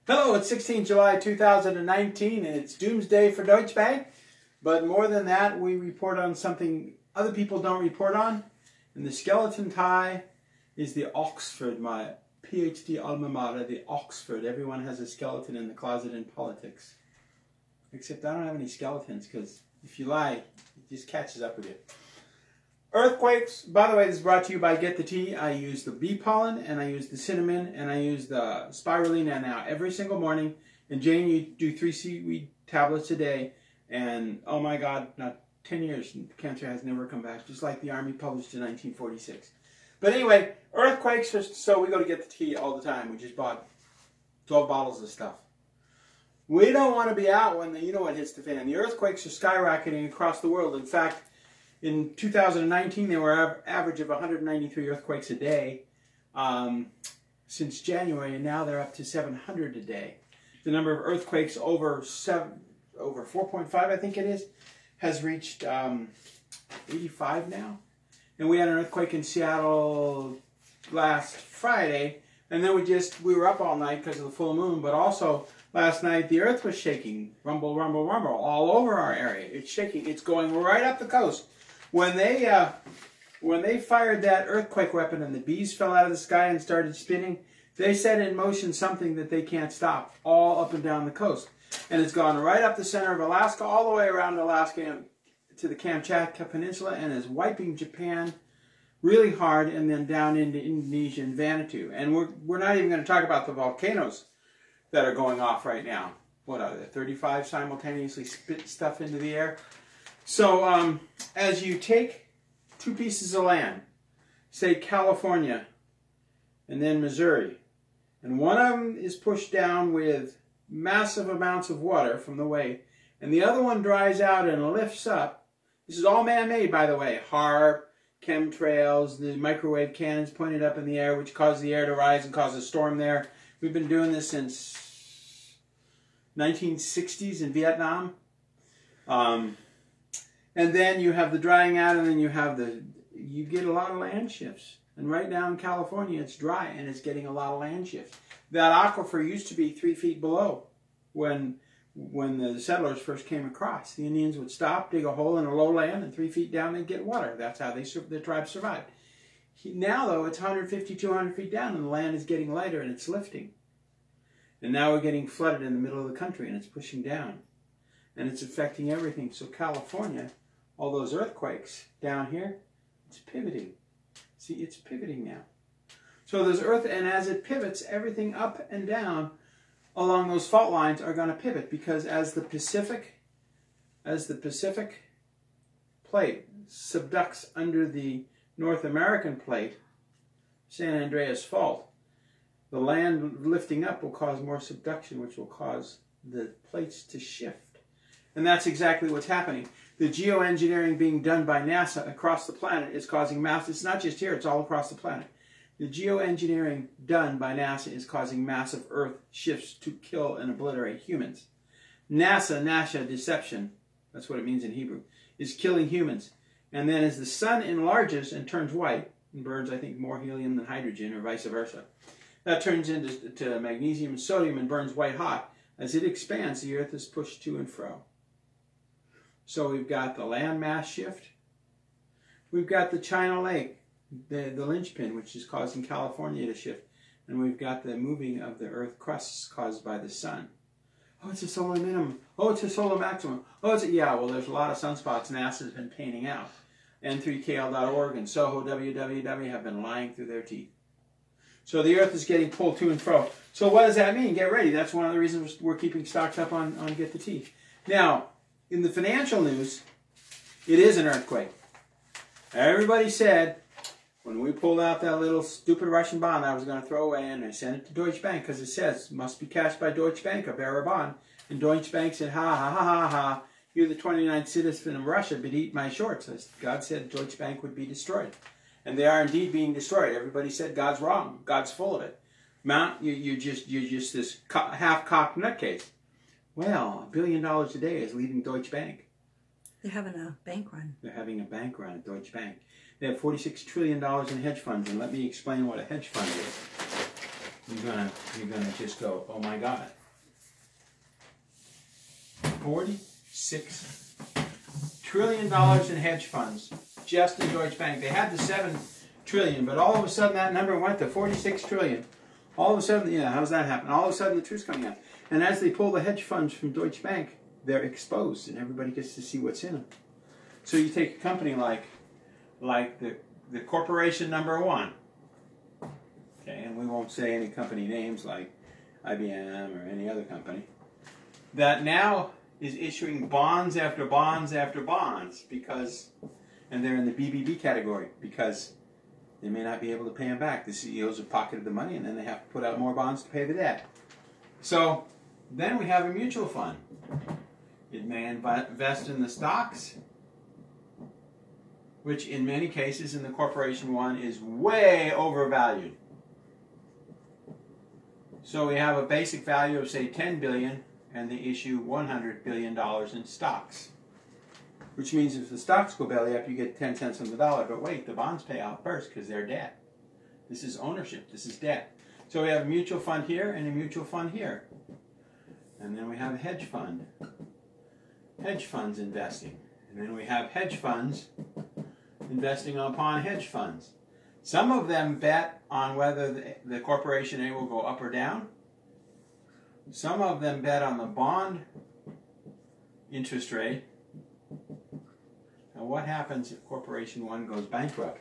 Hello, it's 16 July 2019 and it's doomsday for Deutsche Bank. But more than that, we report on something other people don't report on. And the skeleton tie is the Oxford, my PhD alma mater, the Oxford. Everyone has a skeleton in the closet in politics. Except I don't have any skeletons because if you lie, it just catches up with you. Earthquakes, by the way, this is brought to you by Get the Tea. I use the bee pollen, and I use the cinnamon, and I use the spirulina now every single morning. And Jane, you do 3 seaweed tablets a day, and oh my God, not 10 years, cancer has never come back, just like the Army published in 1946. But anyway, earthquakes, so we go to Get the Tea all the time. We just bought 12 bottles of stuff. We don't want to be out when you know what hits the fan. The earthquakes are skyrocketing across the world. In fact, in 2019, there were average of 193 earthquakes a day since January, and now they're up to 700 a day. The number of earthquakes over 4.5, I think it is, has reached 85 now. And we had an earthquake in Seattle last Friday, and then we were up all night because of the full moon, but also last night the earth was shaking, rumble, rumble, rumble, all over our area. It's shaking. It's going right up the coast. When they fired that earthquake weapon and the bees fell out of the sky and started spinning, they set in motion something that they can't stop all up and down the coast. And it's gone right up the center of Alaska, all the way around Alaska to the Kamchatka Peninsula, and is wiping Japan really hard, and then down into Indonesia and Vanuatu. And we're not even going to talk about the volcanoes that are going off right now. What are there, 35 simultaneously spit stuff into the air? So as you take 2 pieces of land, say California and then Missouri, and one of them is pushed down with massive amounts of water from the wave, and the other one dries out and lifts up. This is all man-made, by the way. HAARP, chemtrails, the microwave cannons pointed up in the air, which cause the air to rise and cause a storm there. We've been doing this since 1960s in Vietnam. And then you have the drying out, and then you get a lot of land shifts. And right now in California, it's dry, and it's getting a lot of land shifts. That aquifer used to be 3 feet below when the settlers first came across. The Indians would stop, dig a hole in a lowland, and 3 feet down they'd get water. That's how the tribe survived. Now, though, it's 150, 200 feet down, and the land is getting lighter, and it's lifting. And now we're getting flooded in the middle of the country, and it's pushing down. And it's affecting everything. So California, all those earthquakes down here, it's pivoting. See, it's pivoting now. So there's earth, and as it pivots, everything up and down along those fault lines are going to pivot, because as the Pacific plate subducts under the North American plate, San Andreas Fault, the land lifting up will cause more subduction, which will cause the plates to shift. And that's exactly what's happening. The geoengineering being done by NASA across the planet is causing massive, it's not just here, it's all across the planet. The geoengineering done by NASA is causing massive earth shifts to kill and obliterate humans. NASA, deception, that's what it means in Hebrew, is killing humans. And then as the sun enlarges and turns white, and burns, I think, more helium than hydrogen, or vice versa, that turns into magnesium and sodium and burns white hot. As it expands, the earth is pushed to and fro. So we've got the land mass shift. We've got the China Lake, the linchpin, which is causing California to shift. And we've got the moving of the earth crusts caused by the sun. Oh, it's a solar minimum. Oh, it's a solar maximum. Oh, yeah, well, there's a lot of sunspots NASA's been painting out. N3KL.org and Soho WWW have been lying through their teeth. So the earth is getting pulled to and fro. So what does that mean? Get ready. That's one of the reasons we're keeping stocks up on Get the Tea. Now, in the financial news, it is an earthquake. Everybody said, when we pulled out that little stupid Russian bond I was going to throw away, and I sent it to Deutsche Bank because it says, must be cashed by Deutsche Bank, a bearer bond. And Deutsche Bank said, ha, ha, ha, ha, ha. You're the 29th citizen of Russia, but eat my shorts. God said Deutsche Bank would be destroyed. And they are indeed being destroyed. Everybody said God's wrong. God's full of it. Mount, you're just this half-cocked nutcase. Well, $1 billion a day is leaving Deutsche Bank. They're having a bank run. They're having a bank run at Deutsche Bank. They have $46 trillion in hedge funds, and let me explain what a hedge fund is. you're gonna just go, oh my God. $46 trillion in hedge funds just in Deutsche Bank. They had the 7 trillion, but all of a sudden that number went to 46 trillion. All of a sudden, yeah, how's that happen? All of a sudden the truth's coming out. And as they pull the hedge funds from Deutsche Bank, they're exposed and everybody gets to see what's in them. So you take a company like the corporation number one, okay, and we won't say any company names like IBM or any other company, that now is issuing bonds after bonds after bonds because, and they're in the BBB category because they may not be able to pay them back. The CEOs have pocketed the money and then they have to put out more bonds to pay the debt. So then we have a mutual fund. It may invest in the stocks, which in many cases in the corporation one is way overvalued. So we have a basic value of say 10 billion and they issue $100 billion in stocks. Which means if the stocks go belly up, you get 10 cents on the dollar. But wait, the bonds pay out first because they're debt. This is ownership. This is debt. So we have a mutual fund here and a mutual fund here. And then we have a hedge fund. Hedge funds investing. And then we have hedge funds investing upon hedge funds. Some of them bet on whether the corporation A will go up or down. Some of them bet on the bond interest rate. Now what happens if Corporation 1 goes bankrupt?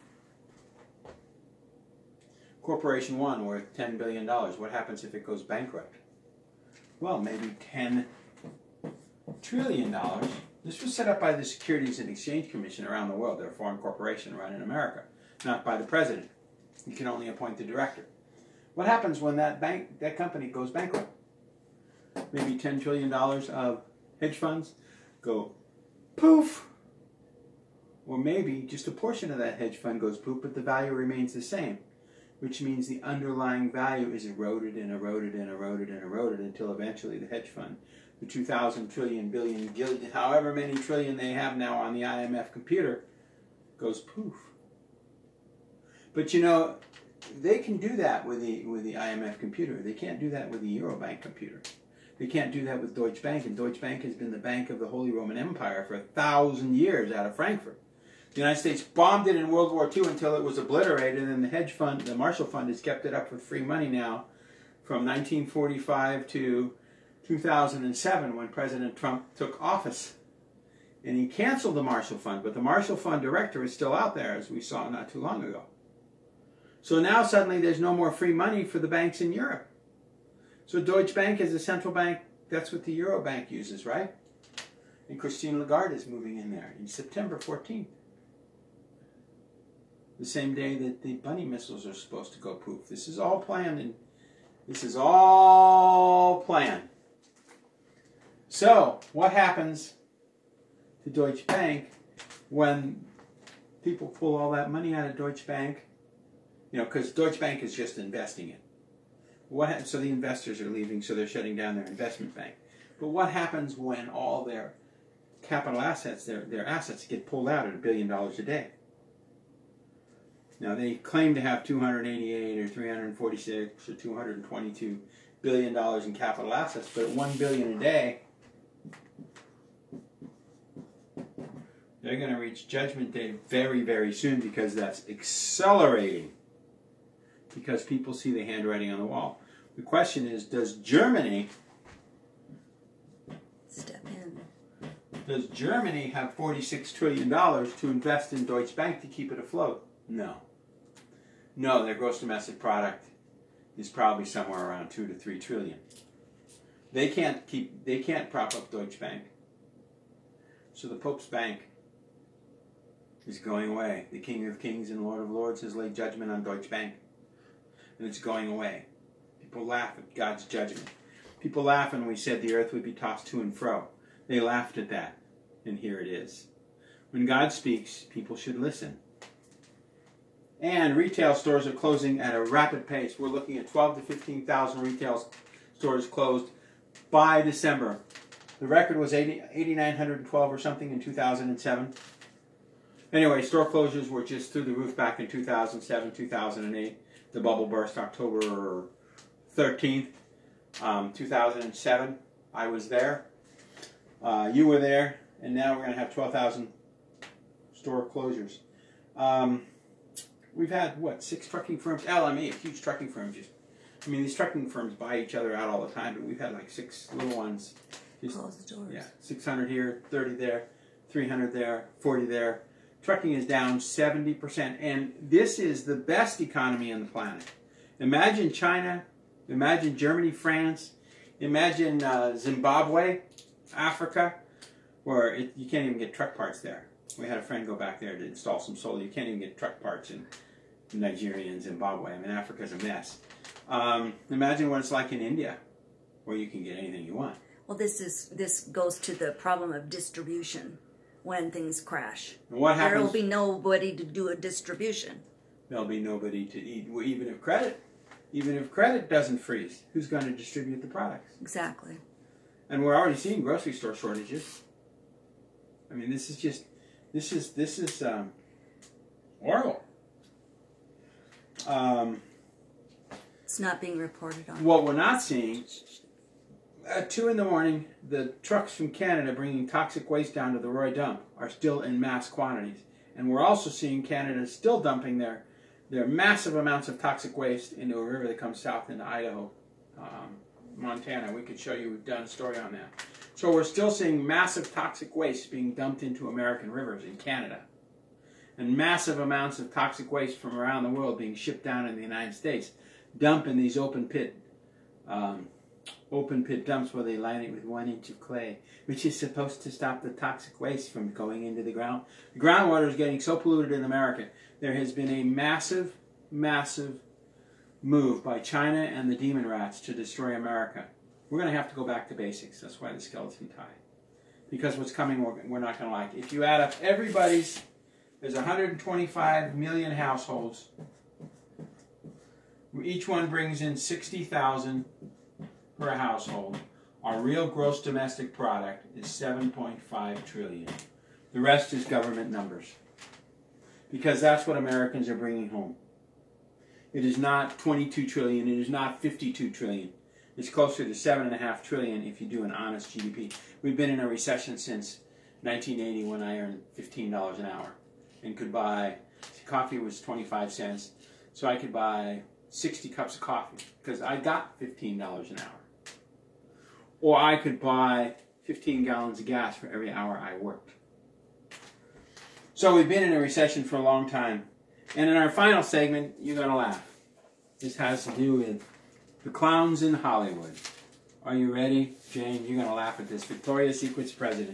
Corporation 1 worth $10 billion. What happens if it goes bankrupt? Well, maybe $10 trillion. This was set up by the Securities and Exchange Commission around the world. They're a foreign corporation run in America, not by the president. You can only appoint the director. What happens when that company goes bankrupt? Maybe $10 trillion of hedge funds go poof. Or maybe just a portion of that hedge fund goes poof, but the value remains the same, which means the underlying value is eroded and eroded and eroded and eroded until eventually the hedge fund, the 2,000 trillion, billion, gillion, however many trillion they have now on the IMF computer, goes poof. But you know, they can do that with the IMF computer. They can't do that with the Eurobank computer. They can't do that with Deutsche Bank, and Deutsche Bank has been the bank of the Holy Roman Empire for 1,000 years out of Frankfurt. The United States bombed it in World War II until it was obliterated, and the hedge fund, the Marshall Fund, has kept it up with free money now from 1945 to 2007 when President Trump took office. And he canceled the Marshall Fund, but the Marshall Fund director is still out there, as we saw not too long ago. So now suddenly there's no more free money for the banks in Europe. So Deutsche Bank is the central bank. That's what the Eurobank uses, right? And Christine Lagarde is moving in there in September 14th. The same day that the bunny missiles are supposed to go poof. This is all planned. And this is all planned. So, what happens to Deutsche Bank when people pull all that money out of Deutsche Bank? You know, because Deutsche Bank is just investing it. So the investors are leaving, so they're shutting down their investment bank. But what happens when all their capital assets, their assets get pulled out at $1 billion a day? Now they claim to have 288 or 346 or 222 billion dollars in capital assets, but at $1 billion a day, they're going to reach judgment day very, very soon because that's accelerating. Because people see the handwriting on the wall. The question is, does Germany step in? Does Germany have $46 trillion to invest in Deutsche Bank to keep it afloat? No. No, their gross domestic product is probably somewhere around 2 to 3 trillion. They can't prop up Deutsche Bank. So the Pope's Bank is going away. The King of Kings and Lord of Lords has laid judgment on Deutsche Bank. And it's going away. People laugh at God's judgment. People laugh when we said the earth would be tossed to and fro. They laughed at that. And here it is. When God speaks, people should listen. And retail stores are closing at a rapid pace. We're looking at 12 to 15,000 retail stores closed by December. The record was 8,912 or something in 2007. Anyway, store closures were just through the roof back in 2007, 2008. The bubble burst October 13th, 2007. I was there. You were there. And now we're going to have 12,000 store closures. We've had, 6 trucking firms? LME, a huge trucking firm. These trucking firms buy each other out all the time, but we've had like 6 little ones. Close the doors. Yeah, 600 here, 30 there, 300 there, 40 there. Trucking is down 70%, and this is the best economy on the planet. Imagine China, imagine Germany, France, imagine Zimbabwe, Africa, where you can't even get truck parts there. We had a friend go back there to install some solar. You can't even get truck parts in Nigeria and Zimbabwe. Africa's a mess. Imagine what it's like in India, where you can get anything you want. Well, this goes to the problem of distribution when things crash. And what happens? There will be nobody to do a distribution. There'll be nobody to eat. Well, even if credit doesn't freeze, who's going to distribute the products? Exactly. And we're already seeing grocery store shortages. This is horrible. It's not being reported on. What we're not seeing, at 2 in the morning, the trucks from Canada bringing toxic waste down to the Roy dump are still in mass quantities. And we're also seeing Canada still dumping their massive amounts of toxic waste into a river that comes south into Idaho, Montana. We could show you, we've done a story on that. So we're still seeing massive toxic waste being dumped into American rivers in Canada. And massive amounts of toxic waste from around the world being shipped down in the United States, dump in these open pit dumps where they line it with 1 inch of clay, which is supposed to stop the toxic waste from going into the ground. The groundwater is getting so polluted in America. There has been a massive, massive move by China and the demon rats to destroy America. We're going to have to go back to basics. That's why the skeleton tie. Because what's coming, we're not going to like. If you add up everybody's, there's 125 million households. Each one brings in $60,000 per household. Our real gross domestic product is $7.5 trillion. The rest is government numbers. Because that's what Americans are bringing home. It is not $22 trillion. It is not $52 trillion. It's closer to $7.5 trillion if you do an honest GDP. We've been in a recession since 1980 when I earned $15 an hour and could buy, coffee was 25 cents, so I could buy 60 cups of coffee because I got $15 an hour. Or I could buy 15 gallons of gas for every hour I worked. So we've been in a recession for a long time. And in our final segment, you're going to laugh. This has to do with the clowns in Hollywood. Are you ready, Jane? You're going to laugh at this. Victoria's Secret's president.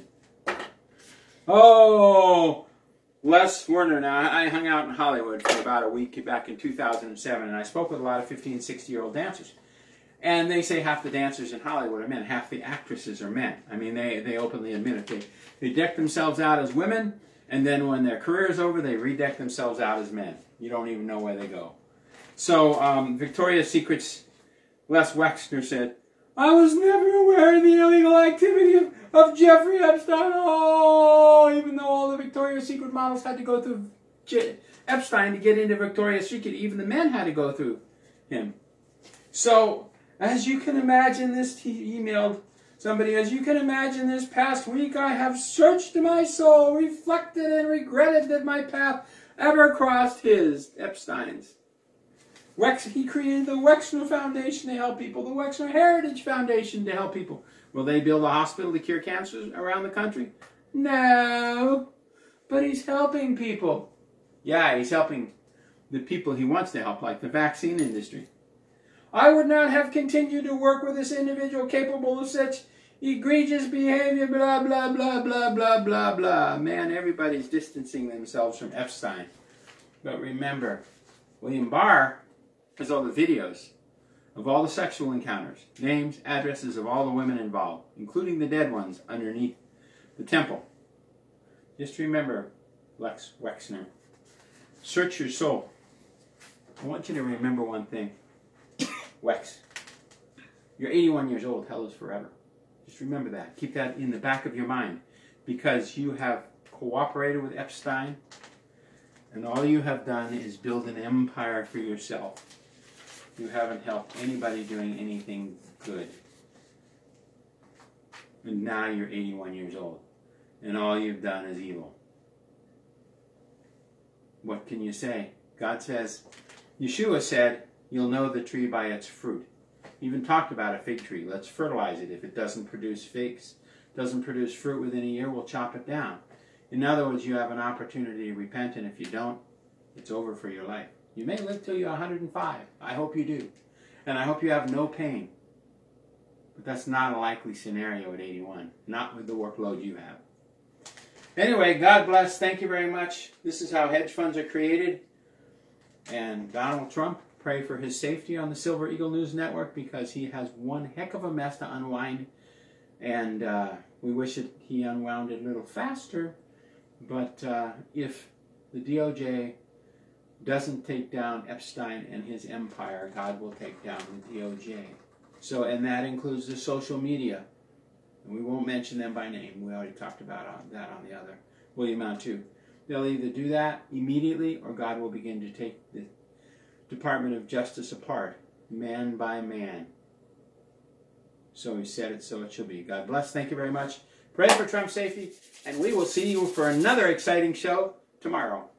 Oh, Les Werner. Now, I hung out in Hollywood for about a week back in 2007, and I spoke with a lot of 50 and 60-year-old dancers. And they say half the dancers in Hollywood are men, half the actresses are men. They openly admit it. They deck themselves out as women, and then when their career is over, they redeck themselves out as men. You don't even know where they go. So Victoria's Secret's Les Wexner said, "I was never aware of the illegal activity of Jeffrey Epstein. Oh, even though all the Victoria's Secret models had to go through Epstein to get into Victoria's Secret, even the men had to go through him." So, as you can imagine this, he emailed somebody, "As you can imagine this past week, I have searched my soul, reflected and regretted that my path ever crossed his," Epstein's. He created the Wexner Foundation to help people, the Wexner Heritage Foundation to help people. Will they build a hospital to cure cancer around the country? No. But he's helping people. Yeah, he's helping the people he wants to help, like the vaccine industry. "I would not have continued to work with this individual capable of such egregious behavior, blah, blah, blah, blah, blah, blah, blah." Man, everybody's distancing themselves from Epstein. But remember, William Barr has all the videos of all the sexual encounters, names, addresses of all the women involved, including the dead ones underneath the temple. Just remember, Lex Wexner, search your soul. I want you to remember one thing. Wex, you're 81 years old. Hell is forever. Just remember that. Keep that in the back of your mind, because you have cooperated with Epstein, and all you have done is build an empire for yourself. You haven't helped anybody doing anything good. And now you're 81 years old. And all you've done is evil. What can you say? God says, Yeshua said, you'll know the tree by its fruit. He even talked about a fig tree. Let's fertilize it. If it doesn't produce figs, doesn't produce fruit within a year, we'll chop it down. In other words, you have an opportunity to repent, and if you don't, it's over for your life. You may live till you're 105. I hope you do. And I hope you have no pain. But that's not a likely scenario at 81. Not with the workload you have. Anyway, God bless. Thank you very much. This is how hedge funds are created. And Donald Trump, pray for his safety on the Silver Eagle News Network, because he has one heck of a mess to unwind. And we wish that he unwound it a little faster. But if the DOJ doesn't take down Epstein and his empire, God will take down the DOJ. So, and that includes the social media. And we won't mention them by name. We already talked about that on the other William Mount II. They'll either do that immediately, or God will begin to take the Department of Justice apart, man by man. So he said it, so it shall be. God bless. Thank you very much. Pray for Trump's safety, and we will see you for another exciting show tomorrow.